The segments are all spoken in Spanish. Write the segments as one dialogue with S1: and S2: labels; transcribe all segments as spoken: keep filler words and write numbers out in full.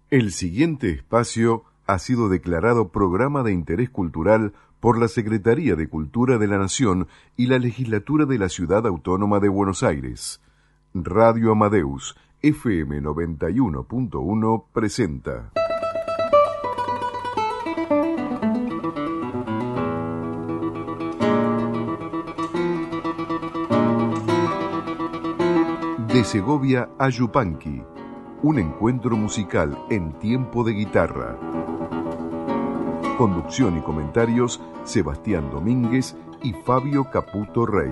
S1: El siguiente espacio ha sido declarado Programa de Interés Cultural por la Secretaría de Cultura de la Nación y la Legislatura de la Ciudad Autónoma de Buenos Aires. Radio Amadeus, F M noventa y uno punto uno, presenta. De Segovia a Yupanqui, un encuentro musical en tiempo de guitarra. Conducción y comentarios, Sebastián Domínguez y Fabio Caputo Rey.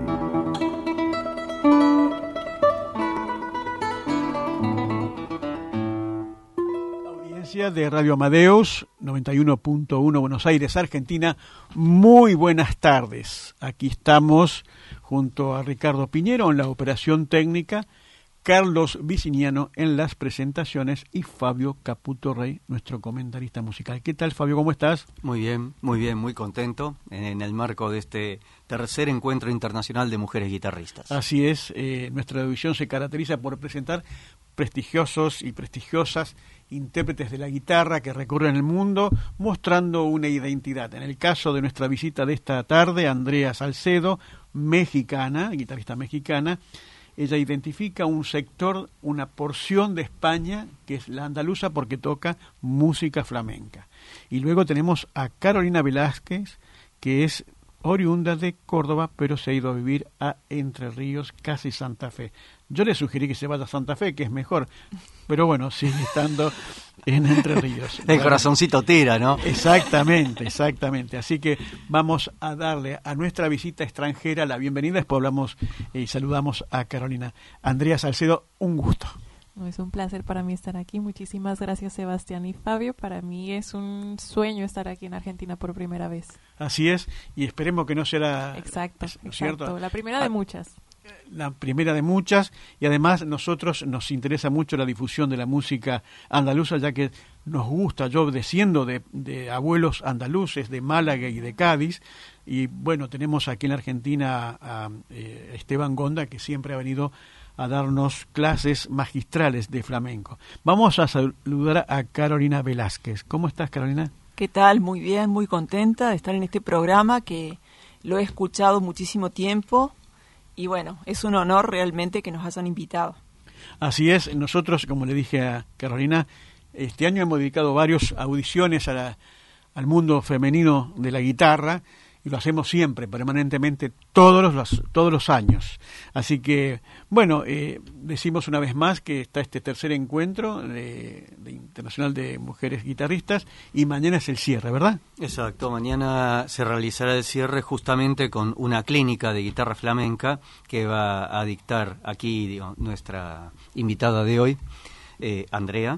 S2: Audiencia de Radio Amadeus, noventa y uno punto uno, Buenos Aires, Argentina. Muy buenas tardes. Aquí estamos junto a Ricardo Piñero en la operación técnica, Carlos Viciniano en las presentaciones y Fabio Caputo Rey, nuestro comentarista musical. ¿Qué tal, Fabio? ¿Cómo estás?
S3: Muy bien, muy bien, muy contento en el marco de este tercer encuentro internacional de mujeres guitarristas.
S2: Así es, eh, nuestra división se caracteriza por presentar prestigiosos y prestigiosas intérpretes de la guitarra que recorren el mundo mostrando una identidad. En el caso de nuestra visita de esta tarde, Andrea Salcedo, mexicana, guitarrista mexicana, ella identifica un sector, una porción de España, que es la andaluza, porque toca música flamenca. Y luego tenemos a Carolina Velázquez, que es oriunda de Córdoba, pero se ha ido a vivir a Entre Ríos, casi Santa Fe. Yo le sugerí que se vaya a Santa Fe, que es mejor, pero bueno, sigue estando en Entre Ríos.
S3: El corazoncito tira, ¿no?
S2: Exactamente, exactamente. Así que vamos a darle a nuestra visita extranjera la bienvenida. Después hablamos y saludamos a Carolina. Andrea Salcedo, un gusto.
S4: Es un placer para mí estar aquí. Muchísimas gracias, Sebastián y Fabio. Para mí es un sueño estar aquí en Argentina por primera vez.
S2: Así es, y esperemos que no será...
S4: Exacto,
S2: ¿no es
S4: exacto.
S2: cierto?
S4: La primera de muchas.
S2: La primera de muchas, y además nosotros nos interesa mucho la difusión de la música andaluza, ya que nos gusta, yo desciendo de, de abuelos andaluces de Málaga y de Cádiz, y bueno, tenemos aquí en la Argentina a, a eh, Esteban Gonda, que siempre ha venido a darnos clases magistrales de flamenco. Vamos a saludar a Carolina Velázquez. ¿Cómo estás, Carolina?
S5: ¿Qué tal? Muy bien, muy contenta de estar en este programa que lo he escuchado muchísimo tiempo. Y bueno, es un honor realmente que nos hayan invitado.
S2: Así es, nosotros, como le dije a Carolina, este año hemos dedicado varias audiciones a la, al mundo femenino de la guitarra, y lo hacemos siempre, permanentemente, todos los, todos los años. Así que, bueno, eh, decimos una vez más que está este tercer encuentro de, de Internacional de Mujeres Guitarristas, y mañana es el cierre, ¿verdad?
S3: Exacto, mañana se realizará el cierre justamente con una clínica de guitarra flamenca que va a dictar aquí, digo, nuestra invitada de hoy, eh, Andrea.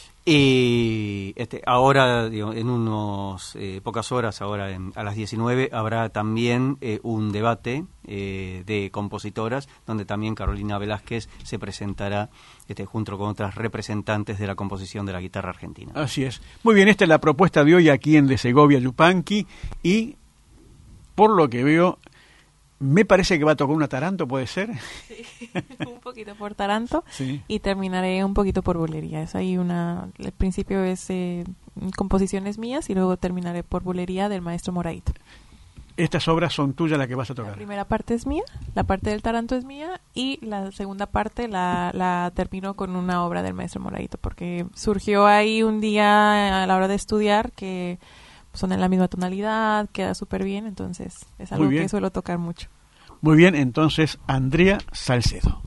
S3: Y este, ahora, digo, en unos eh, pocas horas, ahora en, a las diecinueve, habrá también eh, un debate eh, de compositoras, donde también Carolina Velázquez se presentará este, junto con otras representantes de la composición de la guitarra argentina.
S2: Así es. Muy bien, esta es la propuesta de hoy aquí en De Segovia, Yupanqui, y por lo que veo, me parece que va a tocar una taranto, ¿puede ser?
S4: Sí, un poquito por taranto,
S2: sí.
S4: Y terminaré un poquito por bulería. Es ahí una, el principio es eh, composiciones mías y luego terminaré por bulería del maestro Moraito.
S2: Estas obras son tuyas las que vas a tocar.
S4: La primera parte es mía, la parte del taranto es mía y la segunda parte la, la termino con una obra del maestro Moraito, porque surgió ahí un día a la hora de estudiar que son en la misma tonalidad, queda súper bien, entonces es algo que suelo tocar mucho.
S2: Muy bien, entonces Andrea Salcedo.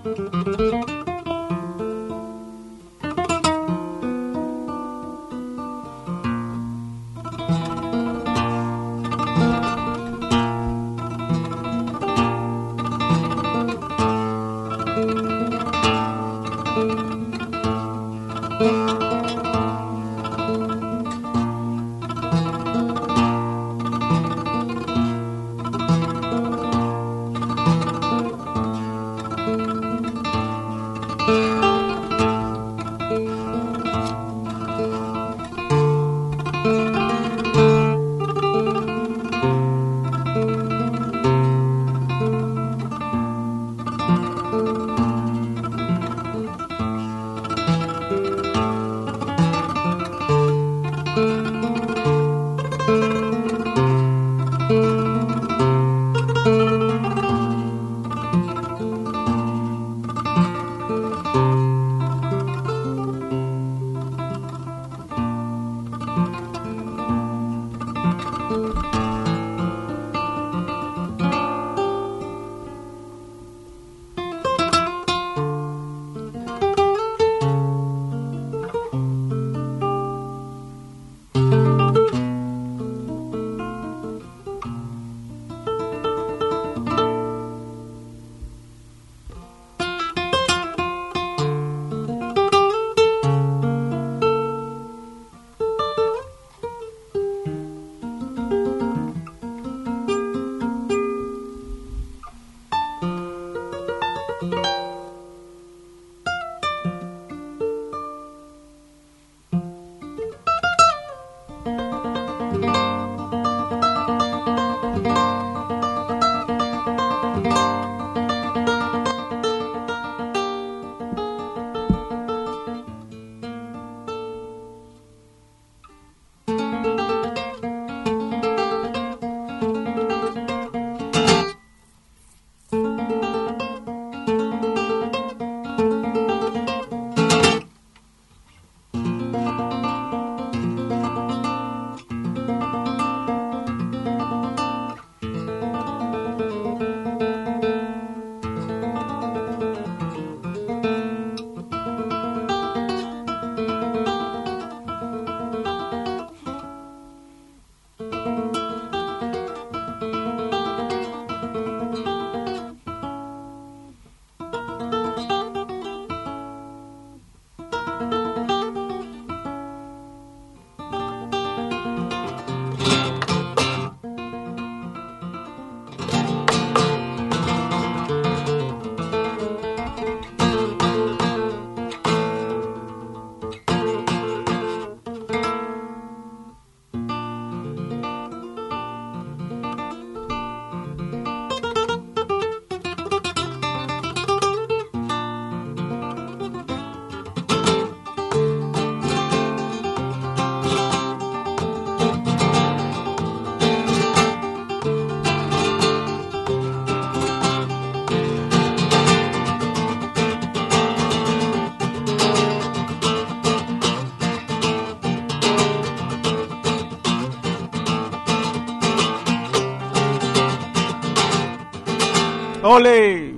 S2: ¡Ole!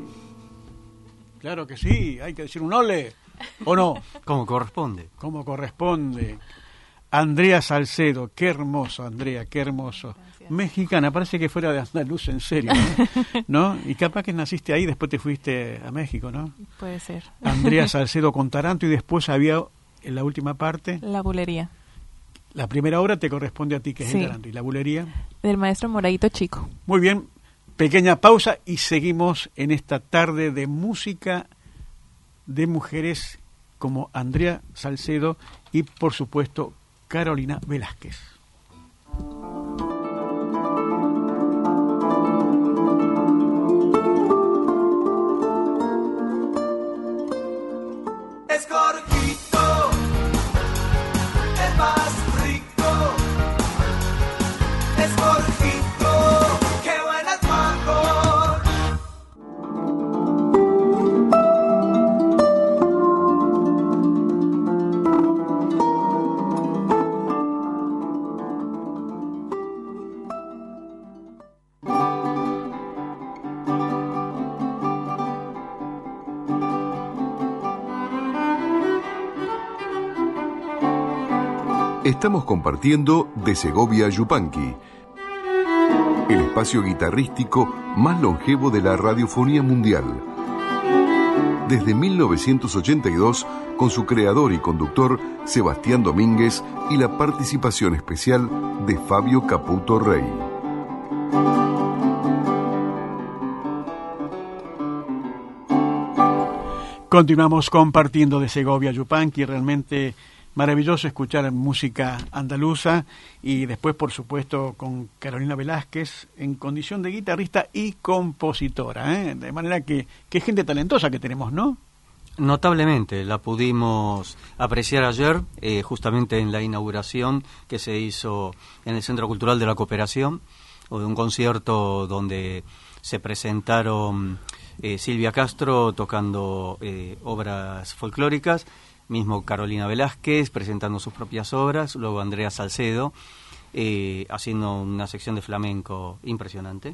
S2: Claro que sí, hay que decir un ole, ¿o no?
S3: Como corresponde.
S2: Como corresponde. Andrea Salcedo, qué hermoso, Andrea, qué hermoso. Gracias. Mexicana, parece que fuera de andaluz, en serio, ¿no? ¿No? Y capaz que naciste ahí, después te fuiste a México, ¿no?
S4: Puede ser.
S2: Andrea Salcedo con taranto, y después había, en la última parte...
S4: La bulería.
S2: La primera obra te corresponde a ti, que es sí. El taranto, y la bulería...
S4: Del maestro Moradito Chico.
S2: Muy bien, pequeña pausa y seguimos en esta tarde de música de mujeres como Andrea Salcedo y, por supuesto, Carolina Velázquez.
S6: Es cortito, es más rico, es cortito, qué buenas mango.
S1: Estamos compartiendo De Segovia a Yupanqui, el espacio guitarrístico más longevo de la radiofonía mundial. Desde mil novecientos ochenta y dos, con su creador y conductor Sebastián Domínguez y la participación especial de Fabio Caputo Rey.
S2: Continuamos compartiendo De Segovia a Yupanqui, realmente maravilloso escuchar música andaluza y después, por supuesto, con Carolina Velázquez en condición de guitarrista y compositora, ¿eh? De manera que qué gente talentosa que tenemos, ¿no?
S3: Notablemente, la pudimos apreciar ayer, eh, justamente en la inauguración que se hizo en el Centro Cultural de la Cooperación, o de un concierto donde se presentaron eh, Silvia Castro tocando eh, obras folclóricas, mismo Carolina Velázquez presentando sus propias obras, luego Andrea Salcedo eh, haciendo una sección de flamenco impresionante,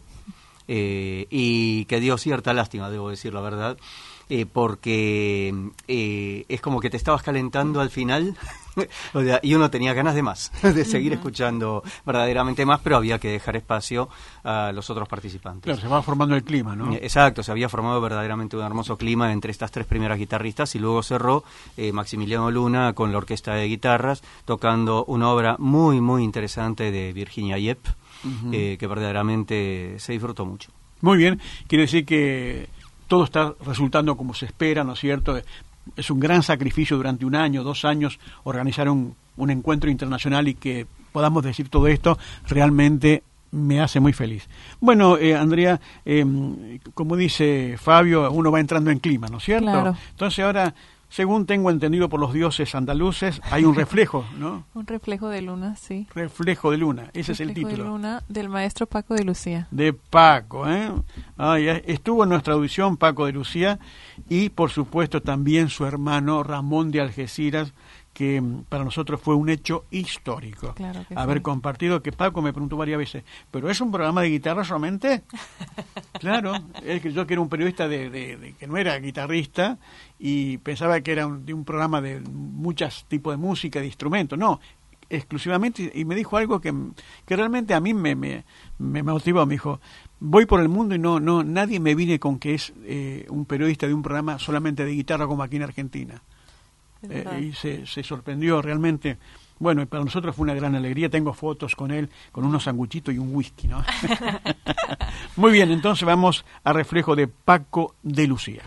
S3: eh, y que dio cierta lástima, debo decir la verdad, eh, porque eh, es como que te estabas calentando al final o sea, y uno tenía ganas de más, de seguir uh-huh. escuchando verdaderamente más, pero había que dejar espacio a los otros participantes.
S2: Claro, se va formando el clima, ¿no?
S3: Exacto, se había formado verdaderamente un hermoso clima entre estas tres primeras guitarristas y luego cerró eh, Maximiliano Luna con la orquesta de guitarras tocando una obra muy, muy interesante de Virginia Yep, uh-huh. eh, que verdaderamente se disfrutó mucho.
S2: Muy bien, quiere decir que todo está resultando como se espera, ¿no es cierto? Es un gran sacrificio durante un año, dos años, organizar un, un encuentro internacional y que podamos decir todo esto realmente me hace muy feliz. Bueno, eh, Andrea, eh, como dice Fabio, uno va entrando en clima, ¿no es cierto?
S4: Claro.
S2: Entonces ahora, según tengo entendido por los dioses andaluces, hay un reflejo, ¿no?
S4: Un reflejo de luna, sí.
S2: Reflejo de luna, ese
S4: reflejo
S2: es el título.
S4: Reflejo de luna del maestro Paco de Lucía. De
S2: Paco, ¿eh? Ah, ya estuvo en nuestra audición Paco de Lucía y, por supuesto, también su hermano Ramón de Algeciras, que para nosotros fue un hecho histórico.
S4: Claro que
S2: haber
S4: sí.
S2: compartido, que Paco me preguntó varias veces, ¿pero es un programa de guitarra solamente? Claro, es que yo que era un periodista de, de, de que no era guitarrista y pensaba que era un, de un programa de muchos tipos de música, de instrumentos, no, exclusivamente, y me dijo algo que, que realmente a mí me, me, me motivó, me dijo, voy por el mundo y no, no nadie me viene con que es eh, un periodista de un programa solamente de guitarra como aquí en Argentina. Eh, y se, se sorprendió realmente. Bueno, para nosotros fue una gran alegría. Tengo fotos con él, con unos sanguchitos y un whisky, ¿no? Muy bien, entonces vamos a reflejo de Paco de Lucía.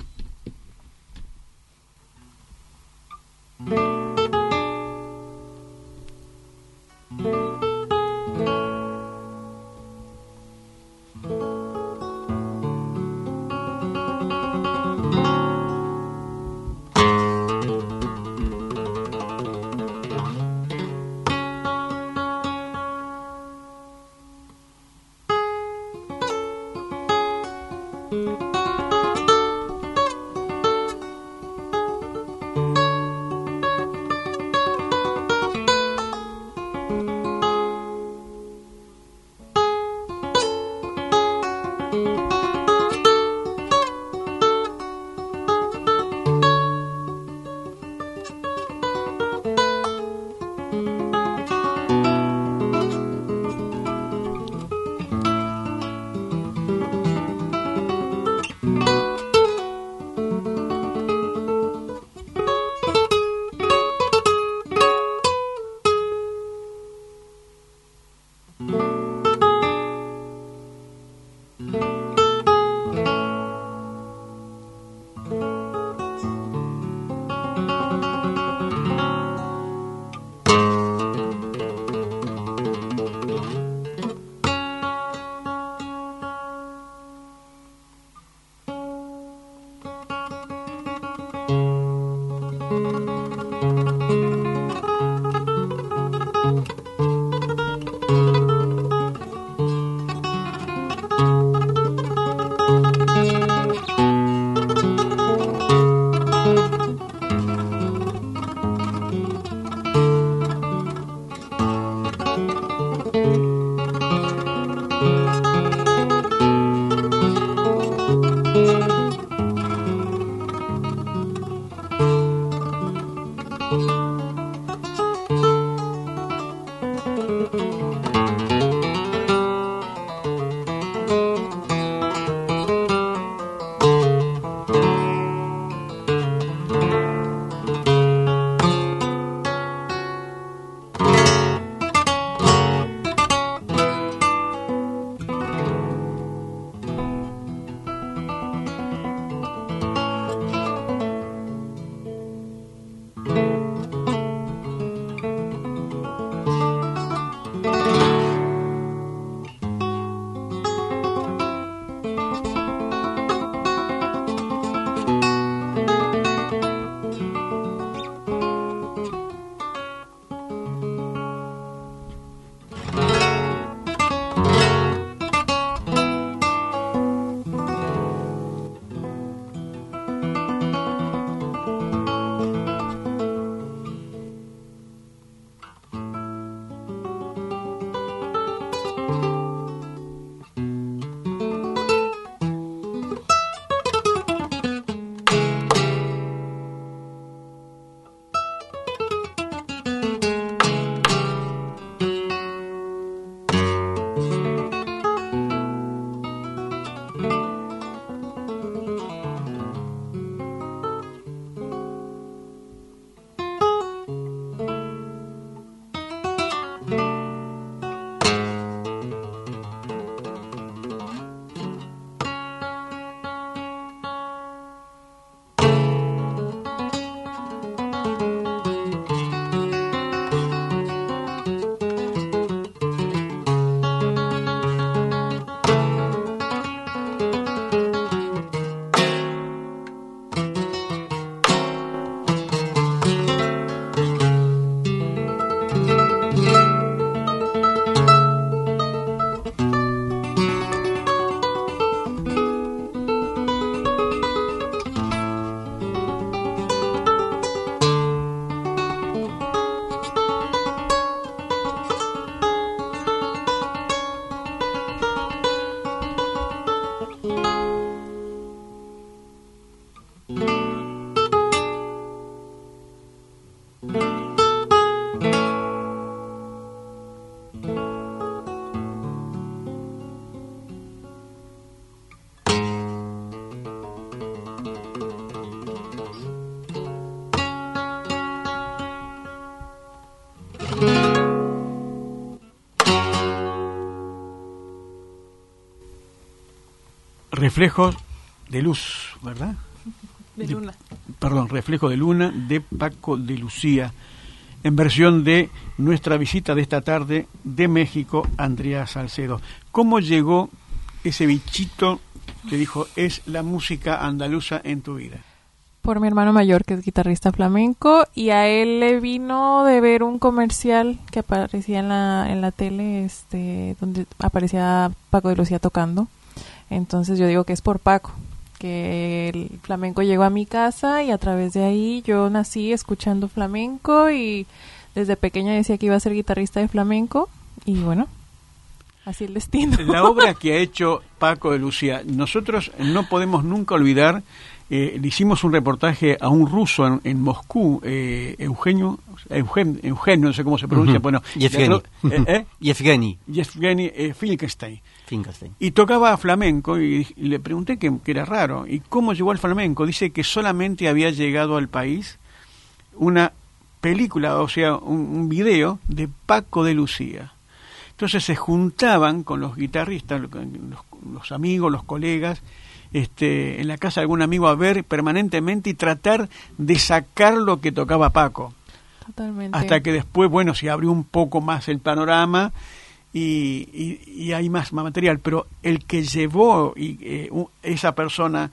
S2: Reflejos de luz, ¿verdad?
S4: De luna.
S2: De, perdón, Reflejo de luna de Paco de Lucía, en versión de nuestra visita de esta tarde de México, Andrea Salcedo. ¿Cómo llegó ese bichito que dijo, es la música andaluza en tu vida?
S4: Por mi hermano mayor, que es guitarrista flamenco, y a él le vino de ver un comercial que aparecía en la, en la tele, este, donde aparecía Paco de Lucía tocando. Entonces yo digo que es por Paco, que el flamenco llegó a mi casa y a través de ahí yo nací escuchando flamenco y desde pequeña decía que iba a ser guitarrista de flamenco y bueno, así el destino.
S2: La obra que ha hecho Paco de Lucía, nosotros no podemos nunca olvidar. Eh, le hicimos un reportaje a un ruso en, en Moscú, eh, Eugenio, Eugen, Eugenio, no sé cómo se pronuncia,
S3: Uh-huh.
S2: bueno,
S3: Yevgeny.
S2: eh, eh,
S3: Yevgeny.
S2: Yevgeny eh, Finkelstein.
S3: Finkelstein.
S2: Y tocaba flamenco y, y le pregunté que, que era raro. ¿Y cómo llegó al flamenco? Dice que solamente había llegado al país una película, o sea, un, un video de Paco de Lucía. Entonces se juntaban con los guitarristas, los, los amigos, los colegas, este, en la casa de algún amigo a ver permanentemente y tratar de sacar lo que tocaba Paco.
S4: Totalmente.
S2: Hasta que después, bueno, se abrió un poco más el panorama y, y, y hay más material. Pero el que llevó y, eh, esa persona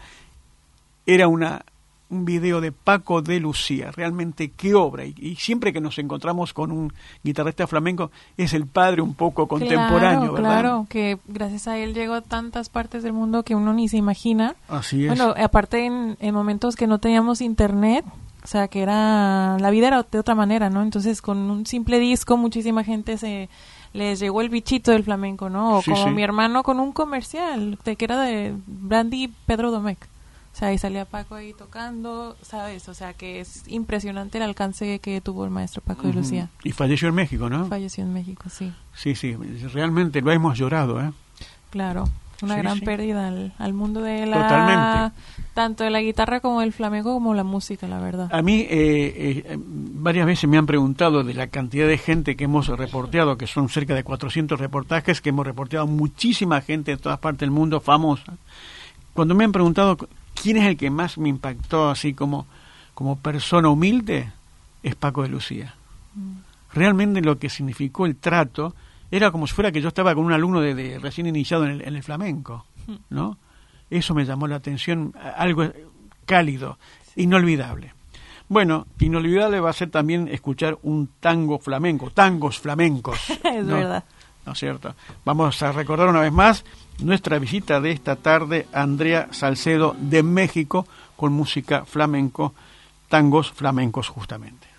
S2: era una un video de Paco de Lucía. Realmente qué obra. Y, y siempre que nos encontramos con un guitarrista flamenco es el padre un poco contemporáneo,
S4: claro,
S2: ¿verdad?
S4: Claro, que gracias a él llegó a tantas partes del mundo que uno ni se imagina.
S2: Así es.
S4: Bueno, aparte en, en momentos que no teníamos internet, o sea, que era la vida era de otra manera, ¿no? Entonces con un simple disco muchísima gente se les llegó el bichito del flamenco, ¿no? O
S2: Sí,
S4: como
S2: sí.
S4: mi hermano con un comercial de que era de Brandy Pedro Domecq. O sea, ahí salía Paco ahí tocando, ¿sabes? O sea, que es impresionante el alcance que tuvo el maestro Paco de Lucía.
S2: Y falleció en México, ¿no?
S4: Falleció en México, sí.
S2: Sí, sí, realmente lo hemos llorado, ¿eh?
S4: Claro, una
S2: Sí,
S4: gran
S2: sí.
S4: pérdida al, al mundo de la...
S2: Totalmente.
S4: Tanto de la guitarra como del flamenco como la música, la verdad.
S2: A mí eh, eh, varias veces me han preguntado de la cantidad de gente que hemos reporteado, que son cerca de cuatrocientos reportajes, que hemos reporteado muchísima gente de todas partes del mundo, famosa. Cuando me han preguntado quién es el que más me impactó así como, como persona humilde, es Paco de Lucía.
S4: Mm.
S2: Realmente lo que significó el trato era como si fuera que yo estaba con un alumno de, de recién iniciado en el, en el flamenco, ¿no? Eso me llamó la atención, algo cálido, inolvidable. Bueno, inolvidable va a ser también escuchar un tango flamenco, tangos flamencos.
S4: Es
S2: ¿no?
S4: verdad.
S2: ¿No es cierto? Vamos a recordar una vez más nuestra visita de esta tarde, Andrea Salcedo de México, con música flamenco, tangos flamencos justamente.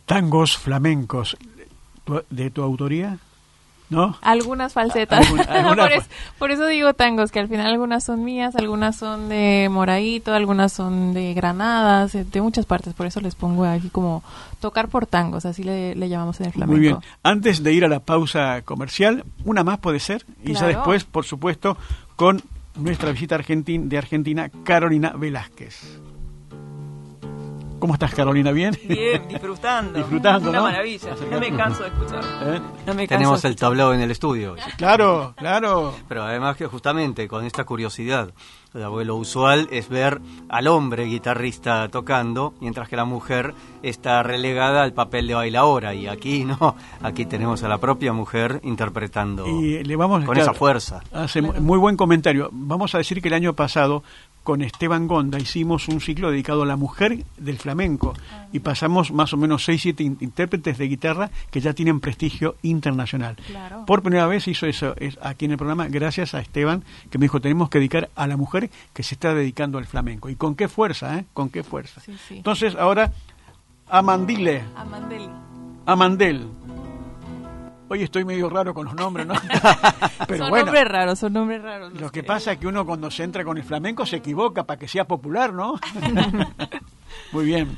S2: tangos flamencos, ¿tu- ¿de tu autoría? ¿No?
S4: Algunas falsetas.
S2: Alguna- alguna
S4: por,
S2: fa-
S4: es- por eso digo tangos, que al final algunas son mías, algunas son de Moradito, algunas son de Granadas, de de muchas partes. Por eso les pongo aquí como tocar por tangos, así le, le llamamos en el flamenco.
S2: Muy bien. Antes de ir a la pausa comercial, una más puede ser, y ya
S4: Claro.
S2: después, por supuesto, con nuestra visita argentin- de Argentina, Carolina Velázquez. ¿Cómo estás, Carolina? ¿Bien?
S5: Bien, disfrutando.
S2: Disfrutando,
S5: Una
S2: ¿no?
S5: maravilla. No me canso de escuchar.
S2: ¿Eh?
S5: No me canso
S3: Tenemos
S5: de
S3: el
S5: escuchar.
S3: tablao en el estudio.
S2: Claro, claro.
S3: Pero además que justamente con esta curiosidad, o sea, porque lo usual es ver al hombre guitarrista tocando, mientras que la mujer está relegada al papel de bailaora. Y aquí no, aquí tenemos a la propia mujer interpretando
S2: Y le vamos
S3: con
S2: claro,
S3: esa fuerza.
S2: Hace mu- muy buen comentario. Vamos a decir que el año pasado con Esteban Gonda hicimos un ciclo dedicado a la mujer del flamenco y pasamos más o menos seis siete in- intérpretes de guitarra que ya tienen prestigio internacional.
S4: Claro.
S2: Por primera vez hizo eso es, aquí en el programa gracias a Esteban, que me dijo tenemos que dedicar a la mujer que se está dedicando al flamenco. Y con qué fuerza, ¿eh? Con qué fuerza.
S4: Sí, sí.
S2: Entonces ahora Amandile,
S4: Amandeli.
S2: Amandel. Hoy estoy medio raro con los nombres, ¿no? Pero
S4: son
S2: bueno.
S4: nombres raros, son nombres raros.
S2: Lo
S4: los
S2: que pasa es que uno cuando se entra con el flamenco se equivoca para que sea popular, ¿no? Muy bien.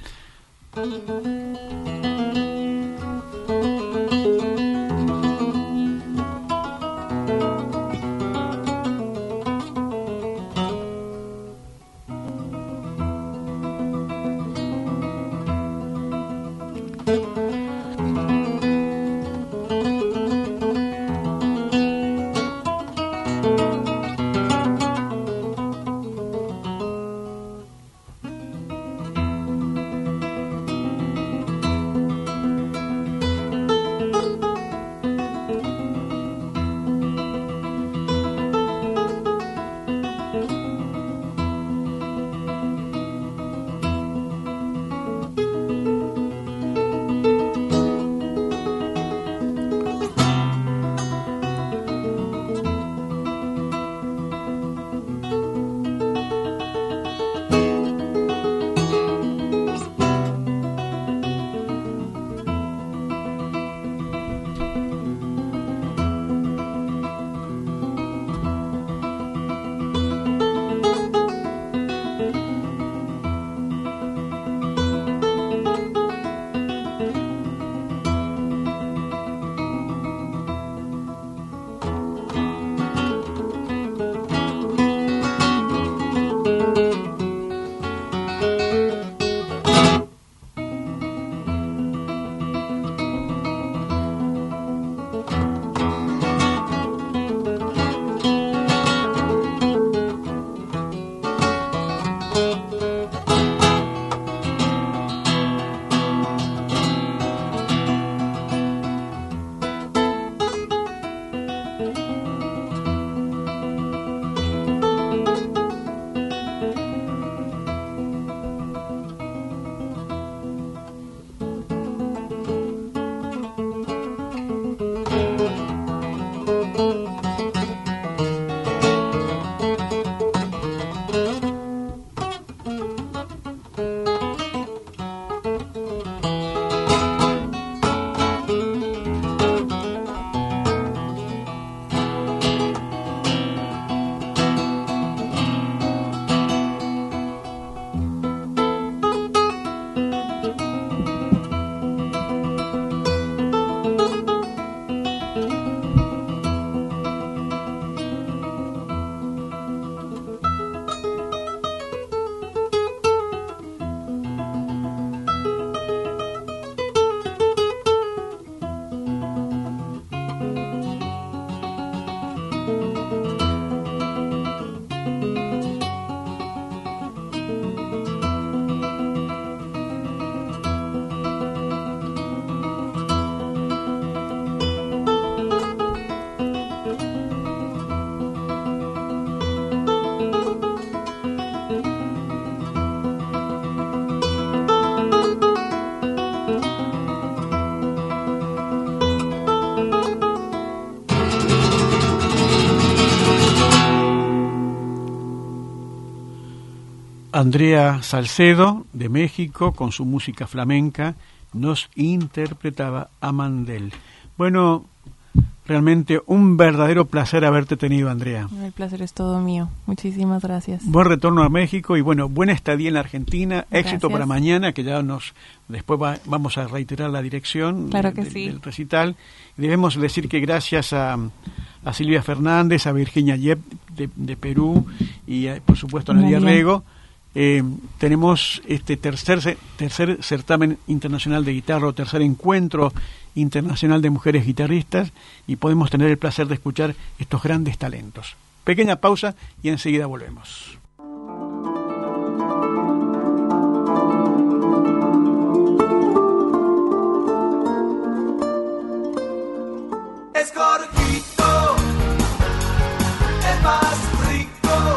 S2: Andrea Salcedo, de México, con su música flamenca, nos interpretaba Amandel. Bueno, realmente un verdadero placer haberte tenido, Andrea.
S4: El placer es todo mío. Muchísimas gracias.
S2: Buen retorno a México y bueno, buena estadía en la Argentina.
S4: Gracias.
S2: Éxito para mañana, que ya nos después va, vamos a reiterar la dirección
S4: Claro
S2: de,
S4: que
S2: de,
S4: sí.
S2: del recital. Debemos decir que gracias a, a Silvia Fernández, a Virginia Yep de, de Perú y a, por supuesto a Nadia
S4: María.
S2: Rego, eh, tenemos este tercer tercer certamen internacional de guitarra o tercer encuentro internacional de mujeres guitarristas y podemos tener el placer de escuchar estos grandes talentos. Pequeña pausa y enseguida volvemos.
S6: Es Jorgito, el más rico.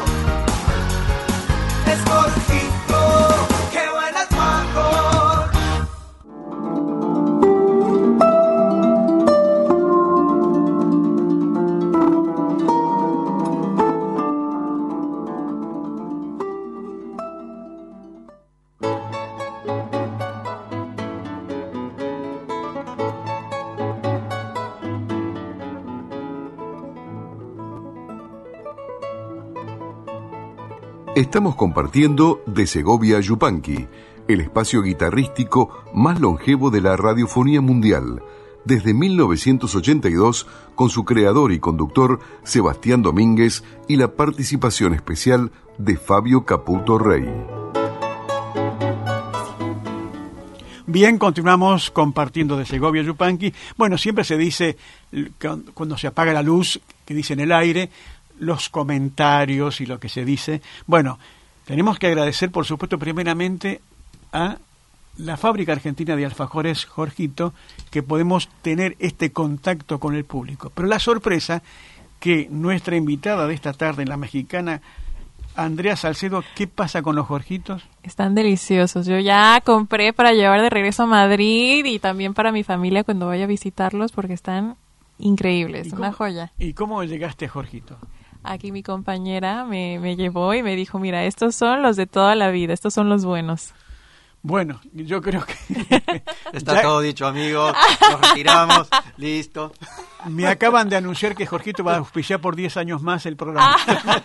S6: Es Jorgito, qué buena es Major.
S1: Estamos compartiendo De Segovia a Yupanqui, el espacio guitarrístico más longevo de la radiofonía mundial, desde mil novecientos ochenta y dos, con su creador y conductor Sebastián Domínguez y la participación especial de Fabio Caputo Rey.
S2: Bien, continuamos compartiendo De Segovia a Yupanqui. Bueno, siempre se dice, cuando se apaga la luz, que dice en el aire, los comentarios y lo que se dice. Bueno, tenemos que agradecer, por supuesto, primeramente a la Fábrica Argentina de Alfajores Jorgito, que podemos tener este contacto con el público. Pero la sorpresa que nuestra invitada de esta tarde, la mexicana Andrea Salcedo, ¿qué pasa con los Jorgitos?
S4: Están deliciosos. Yo ya compré para llevar de regreso a Madrid y también para mi familia cuando vaya a visitarlos porque están increíbles, una joya.
S2: ¿Y cómo llegaste a Jorgito?
S4: Aquí mi compañera me, me llevó y me dijo, mira, estos son los de toda la vida, estos son los buenos.
S2: Bueno, yo creo que...
S3: Está
S2: ya
S3: todo dicho, amigos. Nos retiramos. Listo.
S2: Me acaban de anunciar que Jorgito va a auspiciar por diez años más el programa.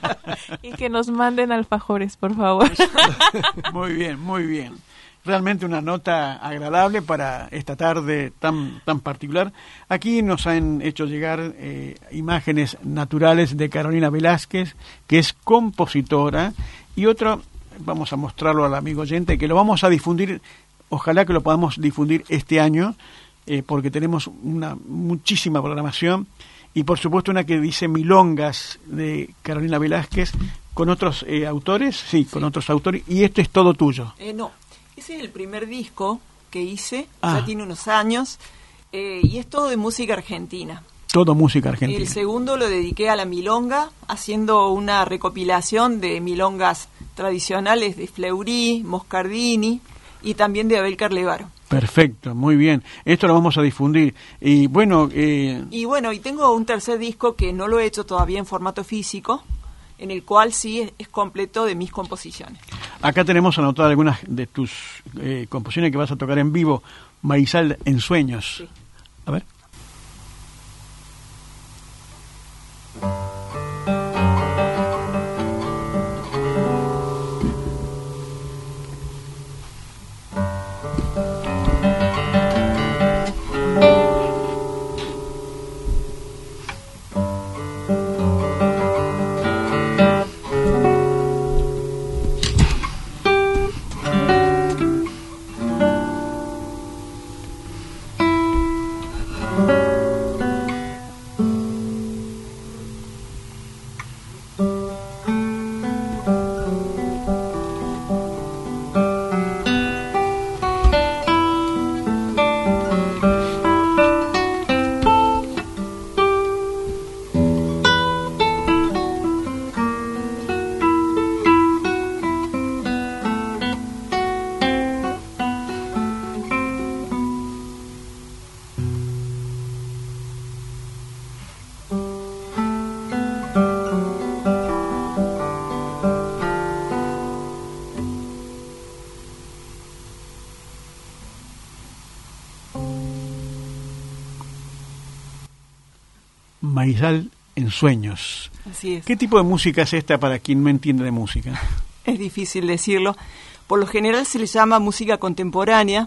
S4: Y que nos manden alfajores, por favor.
S2: Muy bien, muy bien. Realmente una nota agradable para esta tarde tan tan particular. Aquí nos han hecho llegar eh, imágenes naturales de Carolina Velázquez, que es compositora, y otro, vamos a mostrarlo al amigo oyente, que lo vamos a difundir, ojalá que lo podamos difundir este año, eh, porque tenemos una muchísima programación, y por supuesto una que dice Milongas de Carolina Velázquez, con otros eh, autores, sí, con
S5: Sí.
S2: otros autores, y esto es todo tuyo.
S5: Eh, no, ese es el primer disco que hice,
S2: Ah.
S5: ya tiene unos años, eh, y es todo de música argentina.
S2: Todo música argentina.
S5: El segundo lo dediqué a la milonga, haciendo una recopilación de milongas tradicionales de Fleury, Moscardini y también de Abel Carlevaro.
S2: Perfecto, muy bien. Esto lo vamos a difundir. Y bueno, eh,
S5: Y bueno, y tengo un tercer disco que no lo he hecho todavía en formato físico, en el cual sí es, es completo de mis composiciones.
S2: acá tenemos anotadas algunas de tus eh, composiciones que vas a tocar en vivo. Maizal en Sueños.
S5: Sí.
S2: A ver. Maizal en Sueños.
S5: Así es.
S2: ¿Qué tipo de música es esta para quien no entiende de música?
S5: Es difícil decirlo. Por lo general se le llama música contemporánea,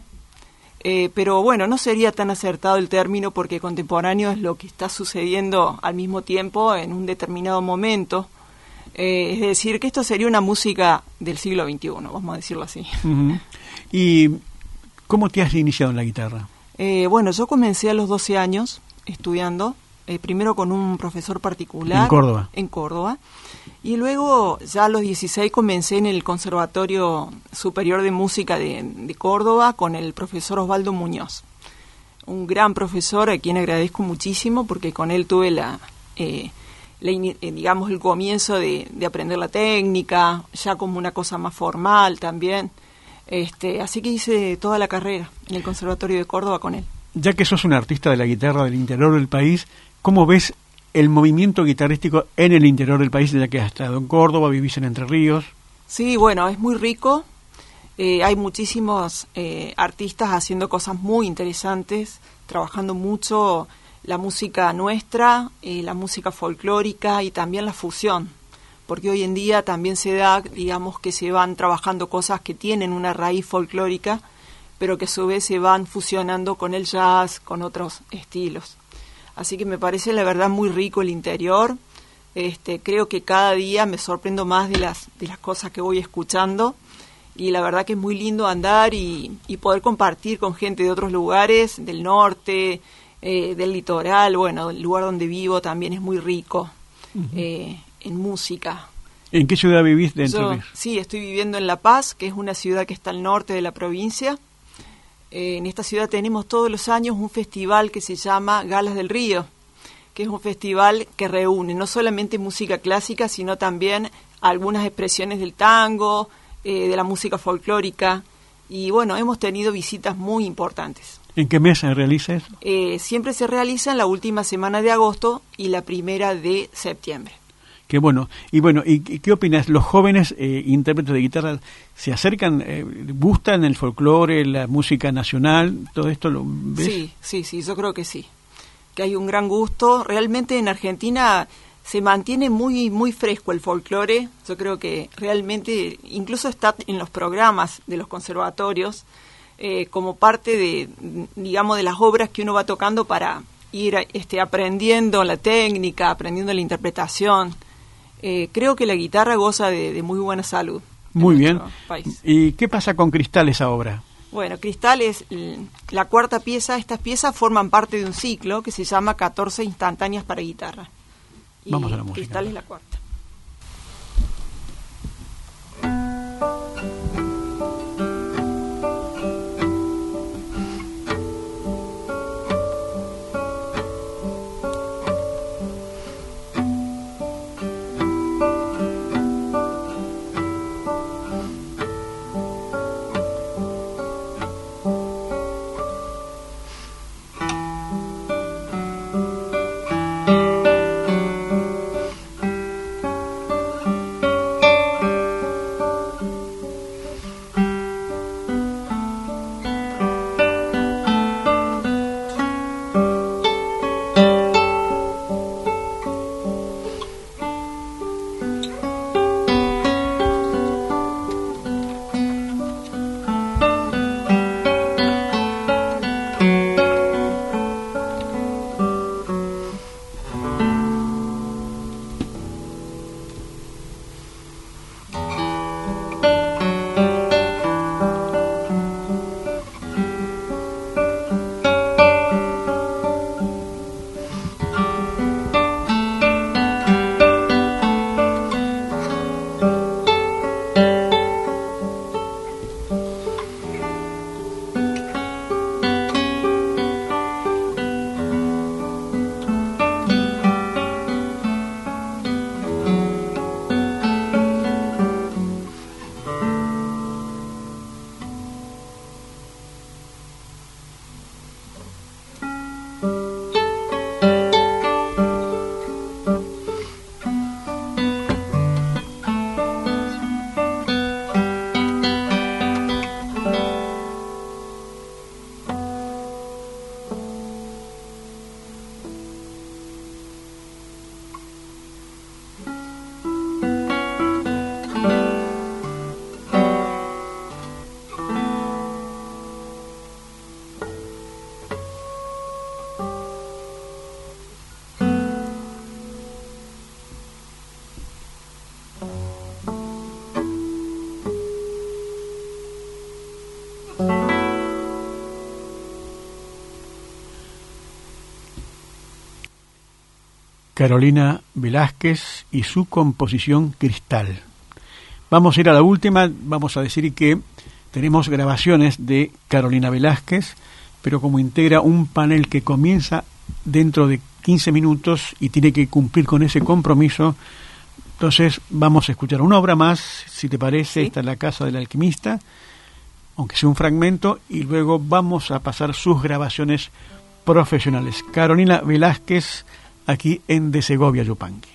S5: eh, pero bueno, no sería tan acertado el término porque contemporáneo es lo que está sucediendo al mismo tiempo en un determinado momento. Eh, es decir, que esto sería una música del siglo veintiuno, vamos a decirlo así.
S2: Uh-huh. ¿Y cómo te has iniciado en la guitarra?
S5: Eh, bueno, yo comencé a los doce años estudiando, eh, primero con un profesor particular.
S2: ¿En Córdoba?
S5: En Córdoba. Y luego, ya a los dieciséis, comencé en el Conservatorio Superior de Música de, de Córdoba con el profesor Osvaldo Muñoz. Un gran profesor a quien agradezco muchísimo porque con él tuve la, eh, la eh, digamos, el comienzo de, de aprender la técnica, ya como una cosa más formal también. Este, así que hice toda la carrera en el Conservatorio de Córdoba con él.
S2: Ya que sos un artista de la guitarra del interior del país, ¿cómo ves el movimiento guitarrístico en el interior del país, ya que has estado en Córdoba, vivís en Entre Ríos?
S5: Sí, bueno, es muy rico. Eh, hay muchísimos eh, artistas haciendo cosas muy interesantes, trabajando mucho la música nuestra, eh, la música folclórica y también la fusión. Porque hoy en día también se da, digamos, que se van trabajando cosas que tienen una raíz folclórica, pero que a su vez se van fusionando con el jazz, con otros estilos. Así que me parece la verdad muy rico el interior. Este, creo que cada día me sorprendo más de las, de las cosas que voy escuchando y la verdad que es muy lindo andar y, y poder compartir con gente de otros lugares, del norte, eh, del litoral. Bueno, el lugar donde vivo también es muy rico. Uh-huh. eh, en música.
S2: ¿En qué ciudad vivís de Entre
S5: Yo,
S2: Ríos?
S5: Sí, estoy viviendo en La Paz, que es una ciudad que está al norte de la provincia. Eh, en esta ciudad tenemos todos los años un festival que se llama Galas del Río, que es un festival que reúne no solamente música clásica, sino también algunas expresiones del tango, eh, de la música folclórica. Y bueno, hemos tenido visitas muy importantes.
S2: ¿En qué mes se realiza eso?
S5: Eh, siempre se realiza en la última semana de agosto y la primera de septiembre.
S2: Qué bueno. Y bueno, ¿y qué opinas? ¿Los jóvenes eh, intérpretes de guitarra se acercan, eh, gustan el folclore, la música nacional, todo esto lo ves?
S5: Sí, sí, sí, yo creo que sí. Que hay un gran gusto. Realmente en Argentina se mantiene muy muy fresco el folclore. Yo creo que realmente incluso está en los programas de los conservatorios eh, como parte de, digamos, de las obras que uno va tocando para ir este, aprendiendo la técnica, aprendiendo la interpretación. Eh, creo que la guitarra goza de, de muy buena salud.
S2: Muy bien.
S5: País.
S2: ¿Y qué pasa con Cristal, esa obra?
S5: Bueno, Cristal es la cuarta pieza. Estas piezas forman parte de un ciclo que se llama catorce instantáneas para guitarra. Y
S2: vamos a la música.
S5: Cristal es la cuarta.
S2: Carolina Velázquez y su composición Cristal. Vamos a ir a la última, vamos a decir que tenemos grabaciones de Carolina Velázquez, pero como integra un panel que comienza dentro de quince minutos y tiene que cumplir con ese compromiso, entonces vamos a escuchar una obra más, si te parece. ¿Sí? Está en La Casa del Alquimista, aunque sea un fragmento, y luego vamos a pasar sus grabaciones profesionales. Carolina Velázquez, aquí en De Segovia Yupanqui.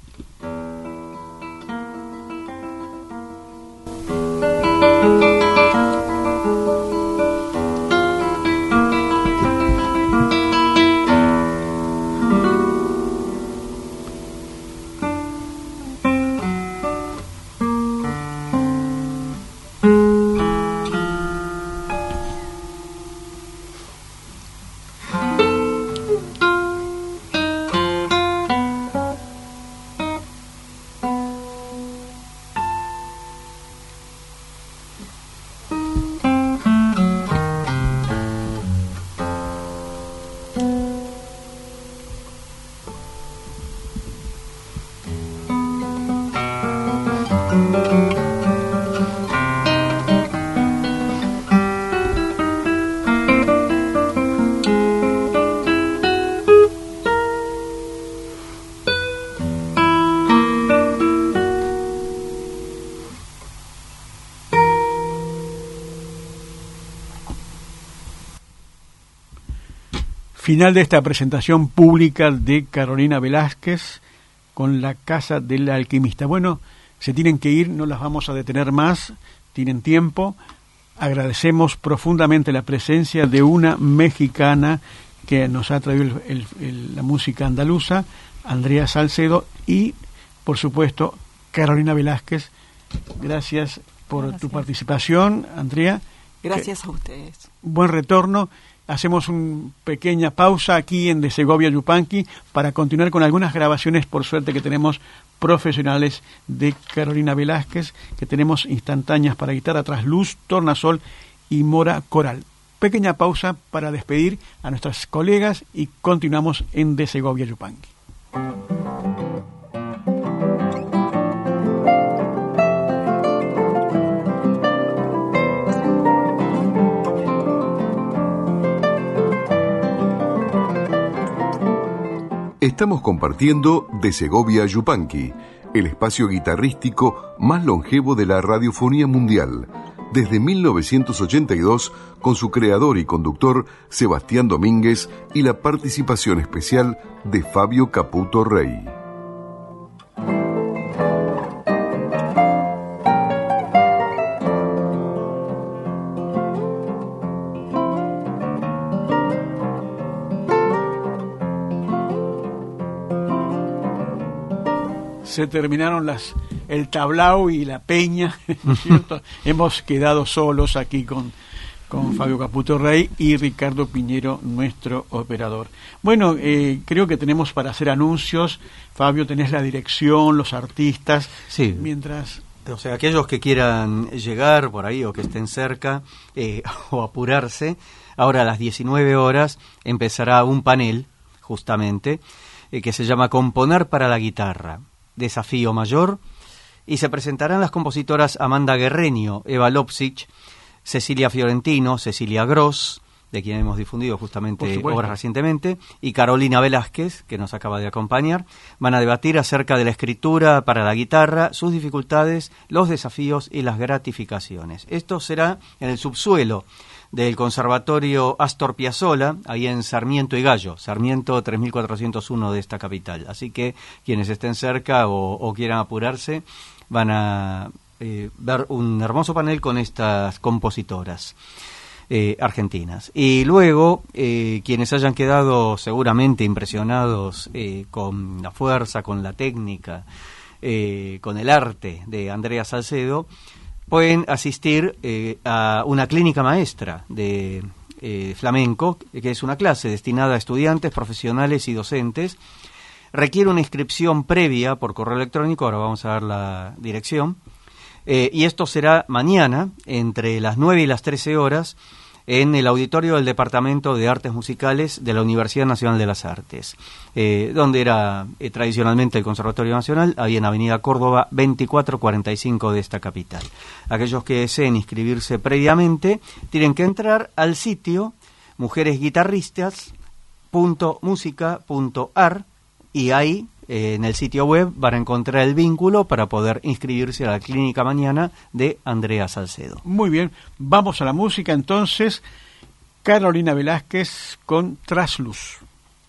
S2: Final de esta presentación pública de Carolina Velázquez con La Casa del Alquimista. Bueno, se tienen que ir, no las vamos a detener más, tienen tiempo. Agradecemos profundamente la presencia de una mexicana que nos ha traído el, el, el, la música andaluza, Andrea Salcedo, y por supuesto Carolina Velázquez. Gracias por Gracias. tu participación, Andrea.
S5: Gracias que, a ustedes.
S2: Buen retorno. Hacemos una pequeña pausa aquí en De Segovia Yupanqui para continuar con algunas grabaciones, por suerte que tenemos profesionales de Carolina Velázquez, que tenemos instantáneas para guitarra, trasluz, tornasol y mora coral. Pequeña pausa para despedir a nuestras colegas y continuamos en De Segovia Yupanqui.
S1: Estamos compartiendo De Segovia Yupanqui, el espacio guitarrístico más longevo de la radiofonía mundial, desde mil novecientos ochenta y dos, con su creador y conductor Sebastián Domínguez y la participación especial de Fabio Caputo Rey.
S2: Se terminaron las el tablao y la peña, ¿no es cierto? Hemos quedado solos aquí con, con Fabio Caputo Rey y Ricardo Piñero, nuestro operador. Bueno, eh, creo que tenemos para hacer anuncios. Fabio, tenés la dirección, los artistas.
S3: Sí.
S2: Mientras...
S3: O sea, aquellos que quieran llegar por ahí o que estén cerca eh, o apurarse, ahora a las diecinueve horas empezará un panel, justamente, eh, que se llama Componer para la Guitarra. Desafío mayor, y se presentarán las compositoras Amanda Guerreño, Eva Lopsich, Cecilia Fiorentino, Cecilia Gross, de quien hemos difundido justamente obras recientemente, y Carolina Velázquez, que nos acaba de acompañar. Van a debatir acerca de la escritura para la guitarra, sus dificultades, los desafíos y las gratificaciones. Esto será en el subsuelo del Conservatorio Astor Piazzolla, ahí en Sarmiento y Gallo, Sarmiento tres mil cuatrocientos uno de esta capital. Así que quienes estén cerca o, o quieran apurarse van a eh, ver un hermoso panel con estas compositoras eh, argentinas. Y luego, eh, quienes hayan quedado seguramente impresionados eh, con la fuerza, con la técnica, eh, con el arte de Andrea Salcedo, pueden asistir eh, a una clínica maestra de eh, flamenco, que es una clase destinada a estudiantes, profesionales y docentes. Requiere una inscripción previa por correo electrónico, ahora vamos a dar la dirección, eh, y esto será mañana, entre las nueve y las trece horas, en el auditorio del Departamento de Artes Musicales de la Universidad Nacional de las Artes, eh, donde era eh, tradicionalmente el Conservatorio Nacional, ahí en Avenida Córdoba veinticuatro cuarenta y cinco de esta capital. Aquellos que deseen inscribirse previamente tienen que entrar al sitio mujeres guitarristas punto musica punto ar y ahí eh, en el sitio web van a encontrar el vínculo para poder inscribirse a la Clínica Mañana de Andrea Salcedo.
S2: Muy bien, vamos a la música entonces. Carolina Velázquez con Trasluz.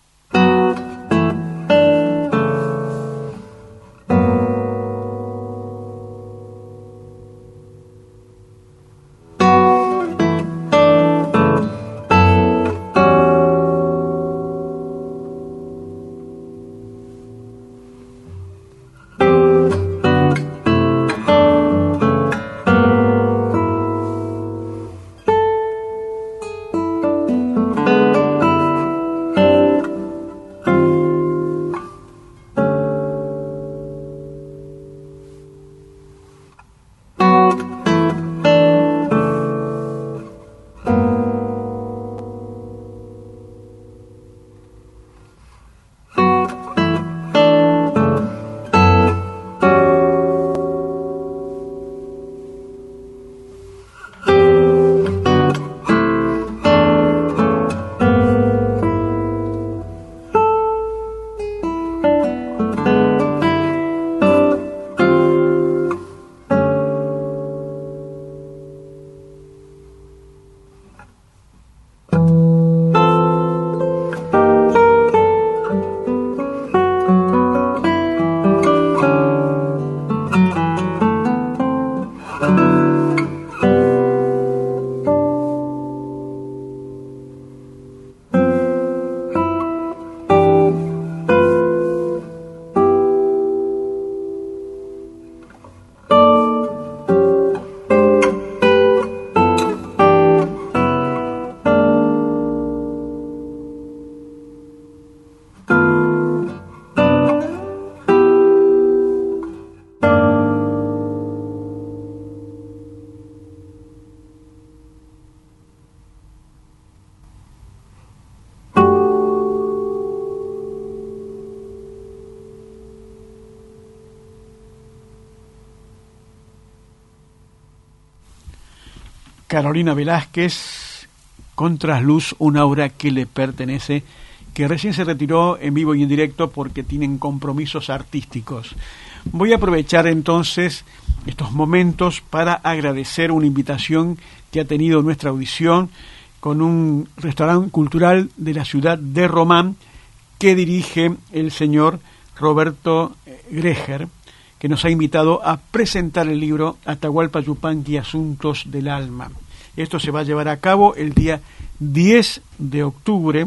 S2: Carolina Velázquez con Trasluz, una obra que le pertenece, que recién se retiró en vivo y en directo porque tienen compromisos artísticos. Voy a aprovechar entonces estos momentos para agradecer una invitación que ha tenido nuestra audición con un restaurante cultural de la ciudad de Román que dirige el señor Roberto Greger, que nos ha invitado a presentar el libro Atahualpa Yupanqui, Asuntos del Alma. Esto se va a llevar a cabo el día diez de octubre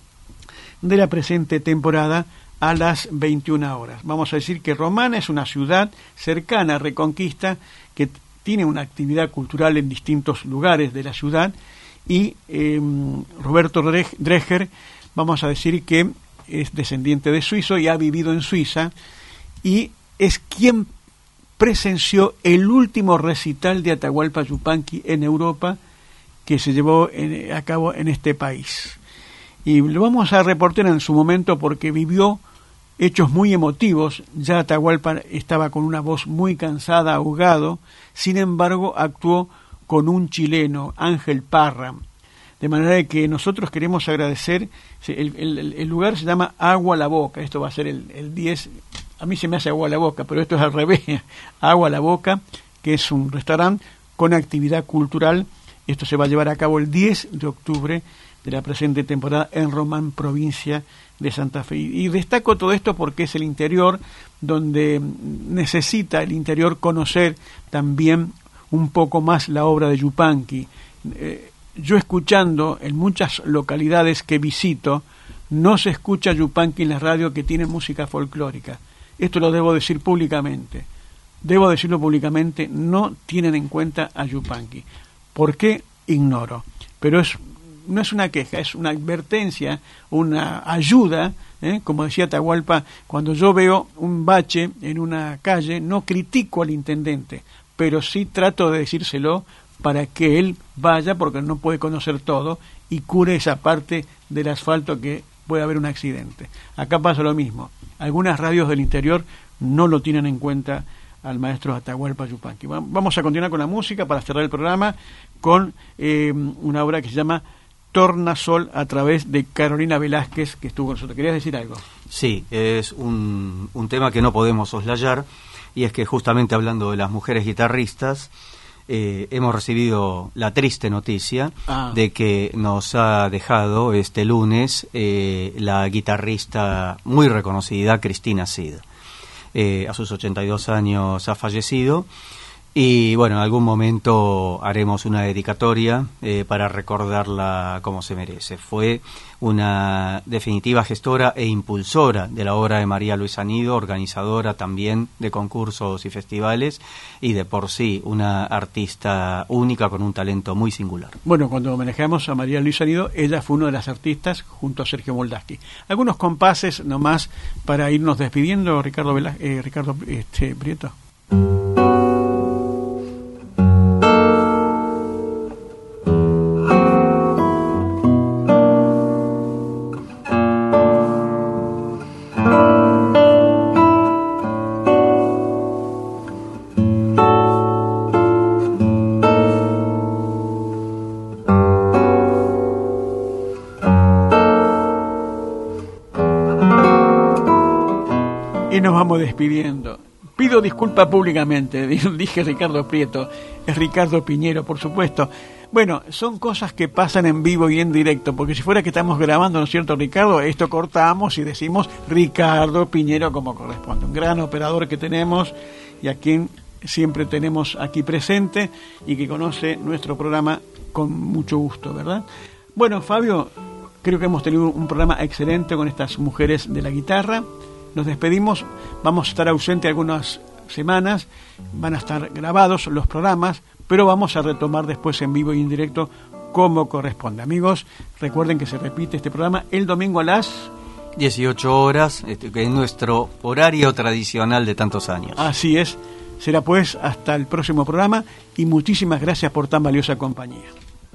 S2: de la presente temporada a las veintiuna horas. Vamos a decir que Román es una ciudad cercana a Reconquista que tiene una actividad cultural en distintos lugares de la ciudad y eh, Roberto Dreger, vamos a decir que es descendiente de suizo y ha vivido en Suiza y es quien presenció el último recital de Atahualpa Yupanqui en Europa que se llevó en, a cabo en este país. Y lo vamos a reportar en su momento porque vivió hechos muy emotivos. Ya Atahualpa estaba con una voz muy cansada, ahogado, sin embargo actuó con un chileno, Ángel Parra. De manera que nosotros queremos agradecer, el, el, el lugar se llama Agua a la Boca, esto va a ser el, el diez, a mí se me hace agua a la boca, pero esto es al revés, Agua a la Boca, que es un restaurante con actividad cultural. Esto se va a llevar a cabo el diez de octubre de la presente temporada en Román, provincia de Santa Fe. Y destaco todo esto porque es el interior donde necesita el interior conocer también un poco más la obra de Yupanqui. Eh, yo escuchando en muchas localidades que visito, no se escucha Yupanqui en la radio que tiene música folclórica. Esto lo debo decir públicamente. Debo decirlo públicamente, no tienen en cuenta a Yupanqui. ¿Por qué? Ignoro. Pero es no es una queja, es una advertencia, una ayuda, ¿eh? Como decía Atahualpa, cuando yo veo un bache en una calle, no critico al intendente, pero sí trato de decírselo para que él vaya, porque no puede conocer todo, y cure esa parte del asfalto que puede haber un accidente. Acá pasa lo mismo. Algunas radios del interior no lo tienen en cuenta al maestro Atahualpa Yupanqui. Vamos a continuar con la música para cerrar el programa con eh, una obra que se llama Tornasol, a través de Carolina Velázquez, que estuvo con nosotros. ¿Querías decir algo?
S3: Sí, es un, un tema que no podemos soslayar, y es que justamente hablando de las mujeres guitarristas, eh, hemos recibido la triste noticia ah. de que nos ha dejado este lunes eh, la guitarrista muy reconocida Cristina Cid. Eh, a sus ochenta y dos años ha fallecido, y bueno, en algún momento haremos una dedicatoria eh, para recordarla como se merece. Fue una definitiva gestora e impulsora de la obra de María Luisa Nido, organizadora también de concursos y festivales, y de por sí una artista única con un talento muy singular.
S2: Bueno, cuando homenajeamos a María Luisa Nido, ella fue una de las artistas junto a Sergio Moldaski. Algunos compases nomás para irnos despidiendo, Ricardo Velá- eh, Ricardo este, Prieto. Y nos vamos despidiendo. Pido disculpa públicamente, dije Ricardo Prieto, es Ricardo Piñero, por supuesto. Bueno, son cosas que pasan en vivo y en directo, porque si fuera que estamos grabando, ¿no es cierto, Ricardo? Esto cortamos y decimos Ricardo Piñero como corresponde. Un gran operador que tenemos y a quien siempre tenemos aquí presente y que conoce nuestro programa con mucho gusto, ¿verdad? Bueno, Fabio, creo que hemos tenido un programa excelente con estas mujeres de la guitarra. Nos despedimos, vamos a estar ausentes algunas semanas, van a estar grabados los programas, pero vamos a retomar después en vivo y en directo como corresponde. Amigos, recuerden que se repite este programa el domingo a las
S3: dieciocho horas, este, que es nuestro horario tradicional de tantos años.
S2: Así es, será pues hasta el próximo programa y muchísimas gracias por tan valiosa compañía.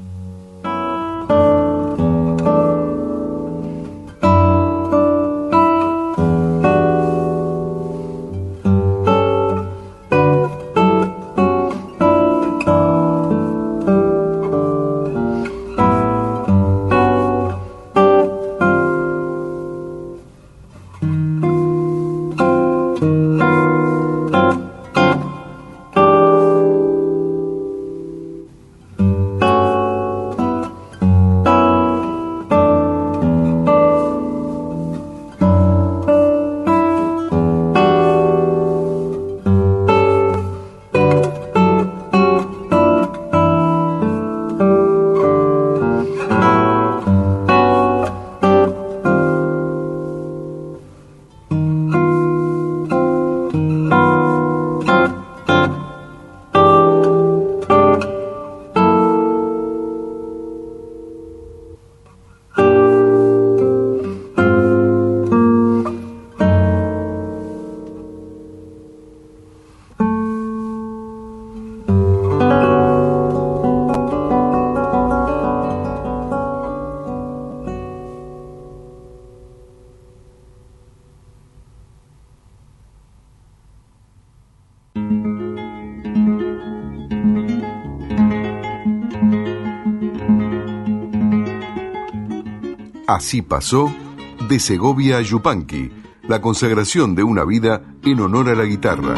S1: Así pasó de Segovia a Yupanqui, la consagración de una vida en honor a la guitarra.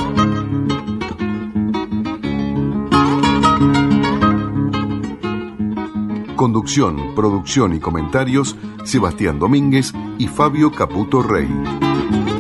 S1: Conducción, producción y comentarios, Sebastián Domínguez y Fabio Caputo Rey.